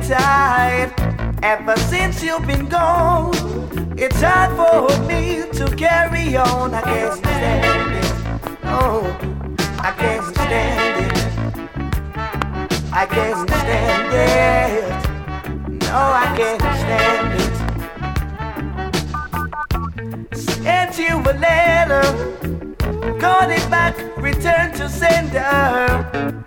inside. Ever since you've been gone, it's hard for me to carry on. I can't stand it. Oh, I can't stand it. I can't stand it. No, I can't stand it. Sent you a letter, got it back, return to sender.